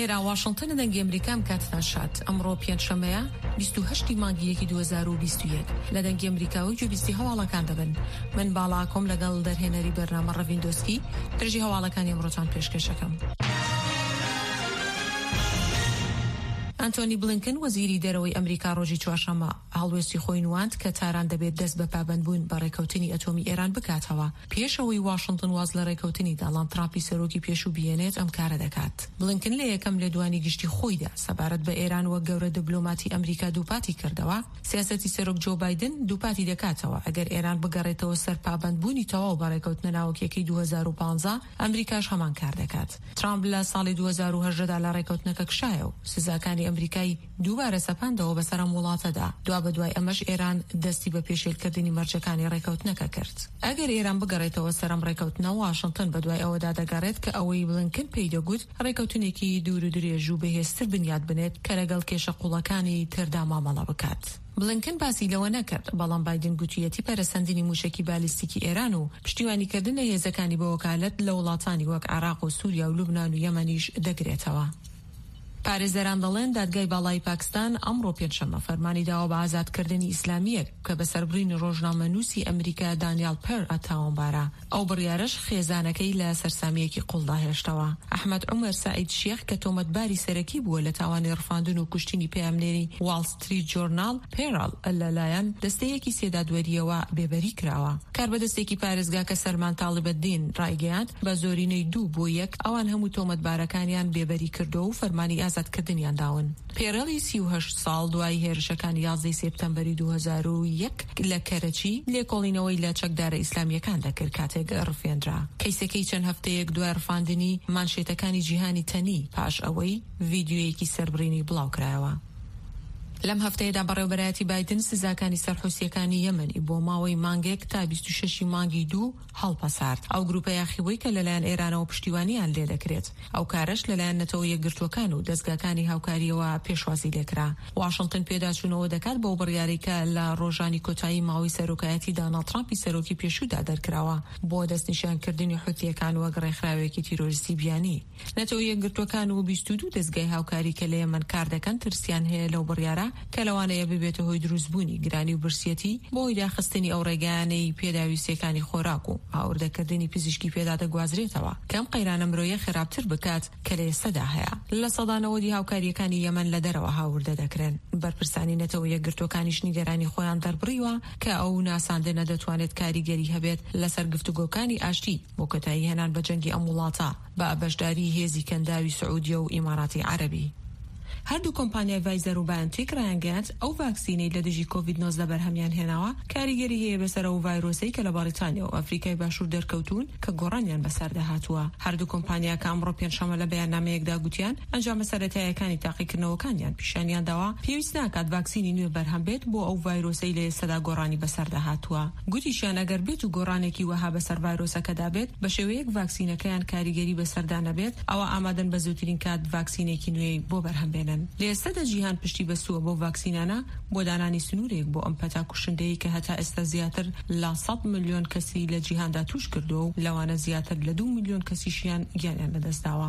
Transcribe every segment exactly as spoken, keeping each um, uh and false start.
لێرە واشنگتن دەنگی ئەمریکام کاتتان شات ئەمڕۆ پێنجشەمەیە بیست و هەشتی مانگی یەکی دوو هەزار و بیست و یەک لە دەنگی ئەمریکاوی گوێبیستی هەواڵەکان دەبن. من باڵاکۆم لەگەڵ دەرهێنەری بەرنامە ڕەڤیندۆسکی درژی هەواڵەکانی ئەمڕۆتان پێشکەشەکەم. ئەنتۆنی بلینکن وەزیری دەرەوەی ئەمریکا ڕۆژی چوارشەممە هەڵوێستی خۆی نواند کە تاران دەبێت دەست بە پابەندبوون بە ڕێکەوتنی ئەتۆمی ئێران بکاتەوە پێشەوەی واشنگتن واز لە ڕێکەوتنی داڵان ترامپی سەرۆکی پێشوو بێنێت ئەم کارە دەکات. بلینکن لە یەکەم لە دوانی گشتی خۆیدا سەبارەت بە ئێران وەک گەورە دیبلۆماتی ئەمریکا دووپاتی کردەوە سیاسەتی سەرۆک جۆ بایدن دووپاتی دەکاتەوە ئەگەر ئێران بگەڕێتەوە سەر پابەندبوونی تەواو بە ڕێکەوتنە ناوەکیەکەی دوو هەزار و پانزە ئەمریکاش هەمان کار دەکات. ترامپ لە ساڵی دوو هەزار و هەژدە لە ڕێکەوتنەکە کشایە و سزاکانی ئەمریکای دووبارە سەپاندەوە بەسەر ئەم وڵاتەدا. دوا بەدوای ئەمەش ئێران دەستی بە پێشێلکردنی مەرجەکانی ڕێکەوتنەکە کرد. ئەگەر ئێران بگەڕێتەوە سەرم ڕێکەوتنە واشنگتن بەدوای ئەوەدا دەگەڕێت کە ئەوەی بلینکن پێی دەگوت ڕێکەوتنێکی دوور و درێژ و بەهێزتر بنیاد بنێت کە لەگەڵ کێشە قوڵەکانی تردا مامەڵە بکات. بلینکن باسی لەوە نەکرد، بەڵام بایدن گوتوویەتی پەرەسەندنی موشکی بالیستیکی ئێران و پشتیوانیکردنە هێزەکانی بە وەکالەت لە وڵاتانی وەک عێراق و سووریا و لوبنان و یەمەنیش دەگرێتەوە. پارێزەران دەڵێن دادگای باڵای پاکستان ئەمڕۆ پێنجشەممە فەرمانی داوە بە ئازادکردنی ئیسلامیەک کە بەسەربڕینی ڕۆژنامەنووسی ئەمریکا دانیال پەر ئەتاوانبارە. ئەو بڕیارەش خێزانەکەی لە سەرسامیەکی قوڵدا هێشتەوە. ئەحمەد عومەر سعید شێخ کە تۆمەتباری سەرەکی بووە لە تاوانی ڕفاندن و کوشتنی پەیامنێری واڵ ستریت جۆرنال پێرال لەلایەن دەستەیەکی سێدادوەریەوە بێبەری کراوە. کاربەدەستێکی پارێزگا کە سەرمان تاڵیبەدین ڕایگەیاند بە زۆرینەی دوو بۆ یەک ئەوان هەموو تۆمەتبارەکانیان بێبەری کردو و فەرمانی ئازادکردنیان داون. پێرەڵی سی و هەشت ساڵ دوای هێرشەکانی یازدەی سێپتەمبەری دوو هەزار و یەک لە کەرەچی لێکۆڵینەوەی لە چەکدارە ئیسلامیەکان دەکرد کاتێک ڕفێنرا. کەیسەکەی چەند هەفتەیەک دوای ڕفاندنی مانشێتەکانی جیهانی تەنی پاش ئەوەی ڤیدیۆیەکی سەربڕینی بڵاو کرایەوە. لەم هەفتەیەدا بەڕێوەبەرایەتی بایدن سزاکانی سەرحوسیەکانی یەمەنی بۆ ماوەی مانگێک تا بیست و شەشی مانگی دوو هەڵپەسارد. ئەو گروپە یاخیوەی کە لەلایەن ئێرانەوە پشتیوانیان لێ دەکرێت. ئەو کارەش لەلایەن نەتەوە یەکگرتوەکان و دەستگاکانی هاوکاریەوە پێشوازی لێکرا. واشنگتن پێداچوونەوە دەکات بۆ بڕیارێکە لە ڕۆژانی کۆتایی ماوەی سەرۆکایەتی داناڵد ترامپی سەرۆکی پێشوودا دەرکراوە بۆ دەستنیشانکردنی حوتیەکان وەک ڕێکخراوێکی تیرۆریستی بیانی. نەتەوە یەکگرتوەکان و بیست و دوو دەستگای هاوکاری کە لە یەمەن کار دەکەن ترسیان هەیە لەو بڕیارە کە لەوانەیە ببێتە هۆی دروستبوونی گرانی و برسیەتی بۆی داخستنی ئەو ڕێگەیانەی پێداویستیەکانی خۆراک و ئاوردەکردنی پزیشکی پێدا دەگوازرێتەوە کەم قەیرانە مرۆیە خراپتر بکات کە لە ئێستادا هەیە. لە سەدانەوەدی هاوکاریەکانی یەمەن لە دەرەوە هاوردە دەکرێن. بەرپرسانی نەتەوە یەکگرتوەکانیش نیگەرانی خۆیان دەربڕیوە کە ئەو ناساندنە دەتوانێت کاریگەری هەبێت لەسەر گفتوگۆکانی ئاشتی بۆ کۆتایی هێنان بە جەنگی ئەم وڵاتە بە بەشداری هێزی کەنداوی سعودیە و ئیماراتی عەرەبی. هەردوو کۆمپانیای ڤایزەر و بایۆنتێک ڕایانگەیاند ئەو ڤاکسینەی لە دژی کۆڤید نۆزدە بەرهەمیان هێناوە کاریگەری هەیە بەسەر ئەو ڤایرۆسەی کە لە باریتانیا و ئەفریقای باشوور دەرکەوتون کە گۆڕانیان بەسەردا هاتووە. هەردوو کۆمپانیا کە ئەمڕۆ پێنجشەممە لە بەیاننامەیەکدا گوتیان ئەنجامە سەرەتاییەکانی تاقیکردنەوەکانیان پیشانیان داوە پێویست ناکات ڤاکسینی نوێ بەرهەم بێت بۆ ئەو ڤایرۆسەی لە ئێستادا گۆڕانی بەسەردا هاتووە. گوتیشیان ئەگەر بێت و گۆڕانێکی وەها بەسەر ڤایرۆسەکەدا بێت بە شێوەیەک ڤاکسینەکەیان کاریگەری بەسەردا نەبێت ئەوە ئامادەن بە زووترین کات ڤاکسینێکی نوێی بۆ بەرهەم بێنن. لە ئێستادا جیهان پشتی بەسووە بۆ ڤاکسینانە بۆ دانانی سنوورێک بۆ ئەم پەتا کوشندەیە کە هەتا ئێستا زیاتر لە سەد ملیۆن کەسی لە جیهاندا توش کردو و لەوانە زیاتر لە دوو ملیۆن کەسیشیان گیانیان لەدەستداوە.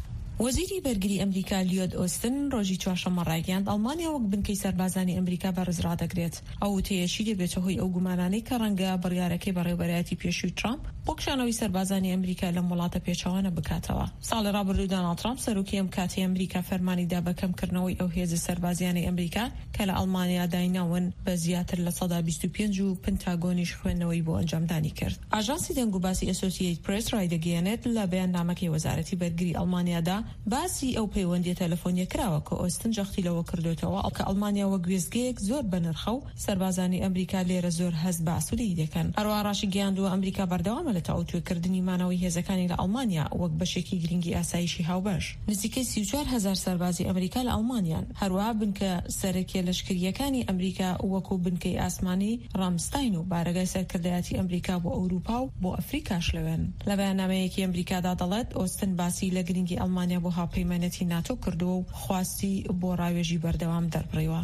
وەزیری بەرگری ئەمریکا لیۆد ئۆستن ڕۆژی چوارشەممە ڕایگەیاند ئەڵمانیا وەک بنکەی سەربازانی ئەمریکا بەڕێز ڕادەگرێت. ئەو وتەیەشی دەبێتە هۆی ئەو گومانانەی کە ڕەنگە بڕیارەکەی بەڕێوەبەرایەتی پێشووی ترامپ بۆ کشانەوەی سەربازانی ئەمریکا لەم وڵاتە پێچەوانە بکاتەوە. ساڵی ڕابردوو دۆناڵد ترامپ سەرۆکی ئەم کاتی ئەمریکا فەرمانی دا بە کەمکردنەوەی ئەو هێزە سەربازیانی ئەمریکا کە لە ئەڵمانیا دایناون بە زیاتر لە سەدا بیست و پێنج و پنتاگۆنیش خوێندنەوەی بۆ ئەنجامدانی کرد. ئاژانسی دەنگ و باسی ئەسۆسییتد پرێس ڕایدەگەیەنێت لە بەیاننامەکەی وەزارەتی بەرگری ئەڵمانیادا باسی ئەو پەیوەندی تەلەفۆنیە کراوە کە ئۆستن جەختی لەوە کردوێتەوە کە ئەڵمانیا وە گوێزگەیەک زۆر بەنرخە و سەربازانی ئەمریکا لێرە زۆر هەست بە ئاسوودەیی دەکەن. هەروەها ڕاشی گەیاندووە ئەمریکا بەردەوامە لە تەواوتوێکردنی مانەوەی هێزەکانی لە ئەڵمانیا وەک بەشێکی گرنگی ئاسایشی هاوبەش. نزیکەی سی و چوار هەزار سەربازی ئەمریکا لە ئەڵمانیان. هەروەها بنکە سەرەکیە لەشکریەکانی ئەمریکا وەکو بنکەی ئاسمانی ڕامستاین و بارگای سەرکردایەتی ئەمریکا بۆ ئەوروپا و بۆ ئەفریقاش لەوێن. لە بەیاننامەیەکی ئەمریکادا دەڵێت ئۆستن باسی لە گرنگی ئەڵمانیا بۆ هاوپەیمانەتی ناتۆ کردو و خواستی بۆ ڕاوێژی بەردەوام دەربڕیوە.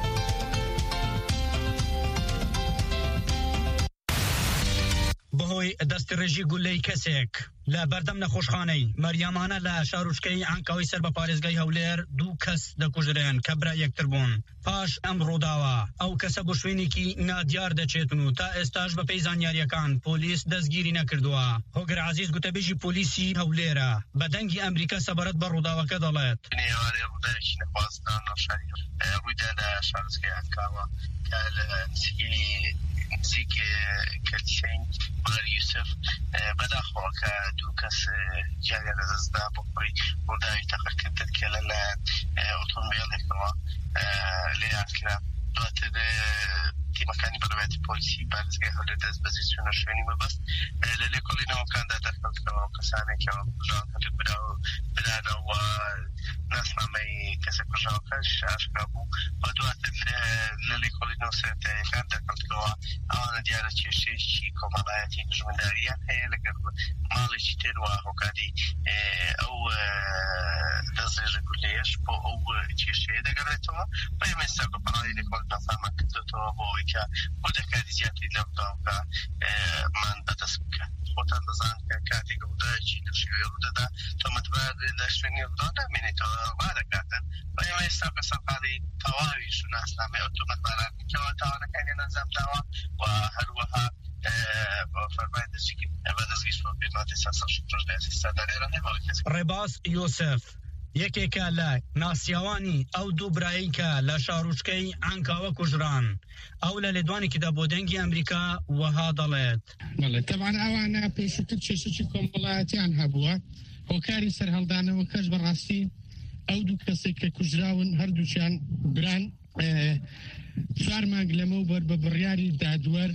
بەهۆی دەستی ڕێژی گولەی کەسێک لە بەردەم نەخۆشخانەی مەریەمانە لە شارۆچکەی عەنکاوی سەر بە پارێزگای هەولێر دوو کەس دەکوژرێن کە برا یەکتر بوون. پاش ئەم ڕووداوە ئەو کەسە بۆ شوێنێکی نادیار دەچێتن و تا ئێستاش بە پێی زانیاریەکان پۆلیس دەستگیری نەکردووە. هۆگر عەزیز گوتەبێژی پۆلیسی هەولێرە بە دەنگی ئەمریکا سەبارەت بە ڕووداوەکە دەڵێت. ڕووداوێکی نەخوازران ناشاری ڕوویدا لە شارۆچکەی عەنکاوە کە لە نزیک کەلچەی مار یوسف بەداخەوە کە دوو کەس گیانیان لەدەستدا بۆ خۆی ڕووداوی تەقەکردن کە لەلایەن ئۆتۆمۆبیلێکەوە لێیان کرا. دواتر تیمەکانی بەڕێوەتی پۆلیسی پارێزگای هەولێر دەست بەجێ چوونە شوێنی مەبەست لە لێکۆڵینەوەکاندا دەرکەوتنەوە کەسانێکی کوژراون هەندێک برانەوە ناسنامەی کەسە کوژراوەکەش ئاشکرا بوو. بە دواتر لە لێکۆڵینەوە سەرەتاییەکان دەرکەوتنەوە ئەوانە دیارە کێشەیەکی کۆمەڵایەتی دژمنداریان هەیە لەگەڵ ماڵێکی تر و هۆکاری ئەو دەستێژە گولەیەش بۆ ئەو کێشەیە دەگەڕێتەوە. بە ئێمە ئێستا گۆپەڕاوی لێکۆڵینەوە فەرمان کردوێتەوە بۆ ئەوەی کە بۆ دەکاری زیاتری لەم داوکە مان بەدەست بکات. خۆتان دەزانن کە کاتێک ڕووداوێکی لە شوێنی ڕوودەدا تۆمەتبار لە شوێنی ڕوودا نامێنێتەوە وا دەکاتن. بە ئێمە ئێستا بە سەرقاڵی تەواوی شوناسنامەی ئەو تۆمەتبارانێکەوە تاوانەکانیان ئەنجامداوە و هەروەها فەرمای دەستگیر بەدەستگیری پێناتی سەد شەش ئێستا لێرە هەیە. ڕێباز یۆسف یەکێکە لە ناسیاوانی ئەو دوو برایەی کە لە شارۆچکەی عەنکاوە کوژران ئەو لە لێدوانێکیدا بۆ دەنگی ئەمریکا وەها دەڵێت. بەڵێ تەبعاً ئەوانە پێشووتر کێشەی کۆمەڵایەتیان هەبووە. هۆکاری سەرهەڵدانەوە کەس بەڕاستی ئەو دوو کەسێک کە کوژراون هەردووچیان بران چوار مانگ لەمەوبەر بە بڕیاری دادوەر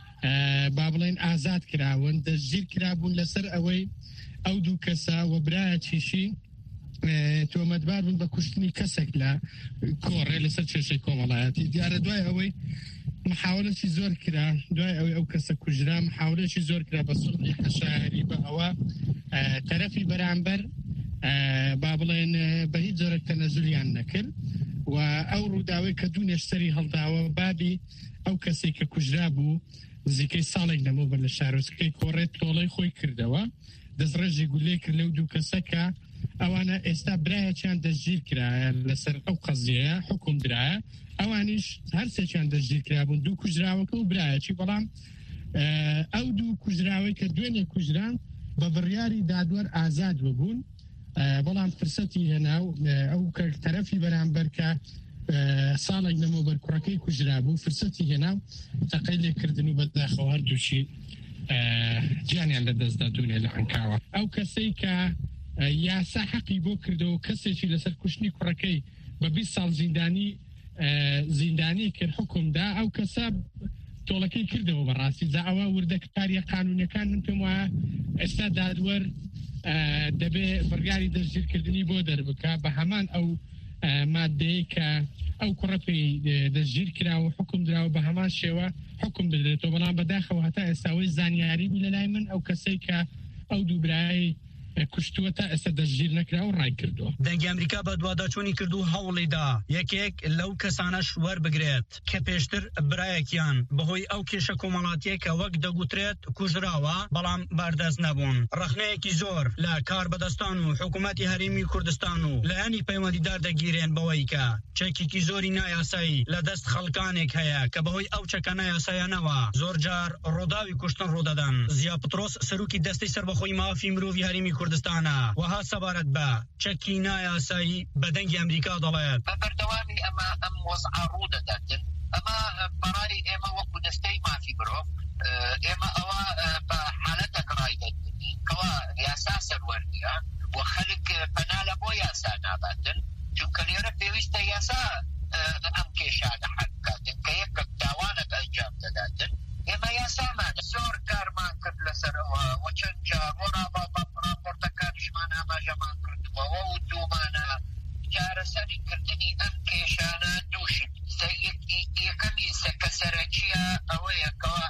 با بڵێن ئازاد کراون دەستگیر کرابوون لەسەر ئەوەی ئەو دوو کەسە و برایەکیشی تۆمەتبار بوون بە کوشتنی کەسێک لە کۆڕێ لەسەر کێشەی کۆمەڵایەتی. دیارە دوای ئەوەی محاولەتی زۆر کرا دوای ئەوەی ئەو کەسە کوژرا محاولەتی زۆر کرا بە سوڵحی حەشایری بە ئەوە تەرەفی بەرامبەر با بڵێن بە هیچ جۆرێک تەنەزولیان نەکرد و ئەو ڕووداوەی کە دوو نێشتەری هەڵداوە بابی ئەو کەسێک کە کوژرا بوو نزیکەی ساڵێک لەمەوبەر لە شارۆچکەی کۆڕێ تۆڵەی خۆی کردەوە دەستڕێژی گولەی کرد لەو دوو کەسەکە ئەوانە ئێستا برایەکیان دەستگیر کرایە لەسەر ئەو قەزیەیە حکوم درایە. ئەوانیش هەرسێکیان دەستگیر کرابوون دوو کوژراوەکە و برایەکی. بەڵام ئەو دوو کوژراوەی کە دوێنێ کوژران بە بڕیاری دادوەر ئازاد ببوون بەڵام فرسەتی هێناو ئەو کە تەرەفی بەرامبەر کە ساڵێک لەمەوبەر کوڕەکەی کوژرا بوو فرسەتی هێناو تەقەی لێکردن و بەداخەوە هەردووشی گیانیان لەدەستدا دوونێ لە عەنکاوە. ئەو کەسەی کە یاسا حەقی بۆ کردەوە کەسێکی لەسەر کوشتنی کوڕەکەی بە بیست ساڵ زیندانی زیندانی کرد حکومدا ئەو کەسە تۆڵەکەی کردەوە بەڕاستی جا ئەوە وردەکاریە قانونیەکان من پێم وایە ئێستا دادوەر دەبێ بڕیاری دەستگیرکردنی بۆ دەربکە بە هەمان ئەو مادەیە کە ئەو کوڕەکەی دەستگیر کراوە حکم دراوە بە هەمان شێوە حکم بدرێتەوە. بەڵام بەداخەوە هەتا ئێستاوەی زانیاری بوو لەلای من ئەو کەسەی کە ئەو دوو برایی کوشتووە تا ئێستا دەستگیر نەکرا و ڕای کردووە. دەنگی ئەمریکا بە دوواداچوونی کردو هەوڵیدا یەکێک لەو کەسانەش وەربگرێت کە پێشتر برایەکیان بەهۆی ئەو کێشە کۆمەڵاتیە کە وەک دەگوترێت کوژراوە بەڵام باردەست نەبوون. ڕەخنەیەکی زۆر لە کاربەدەستان و حکوومەتی هەرێمی کوردستان و لایەنی پەیوەندیدار دەگیرێن بەوەی کە چەکێکی زۆری نایاسایی لە دەست خەڵکانێک هەیە کە بەهۆی ئەو چەکە نایاسایانەوە زۆر جار ڕۆداوی کوشتن ڕوودەدەن. زیا پترۆس سەرۆکی دەستەی سەربەخۆی مافی مرۆڤی هەرێمی کوردستانە وها سەبارەت بە چەکی نایاسایی بە دەنگی ئەمریکا دەڵێت بە بەردەوامی ئەمە ئەم وەزعە ڕوودەداتن. ئەمە بەڕای ئێمە وەکو دەستەی مافی مرۆڤ ئێمە ئەوە بە حالەتێک ڕای دەدەین کەوا یاسا سەروەردیە و خەڵک پەنا لە بۆ یاسا ناباتن چونکە لێرە پێویستە یاسا ئەم کێشانە حەل بکاتن کە یەکێک داوانێک ئەنجام دەداتن. ئێمە یاسامانە زۆر کارمان کرد لەسەرەوە و چەند جار وەڕابا بە راپۆرتەکانیشمان ئاماژەمان کردبەوە و دوومانە چارەسەریکردنی ئەم کێشانە دووشت. یەکەمی سەکە سەرەکیە ئەوەیە کەوا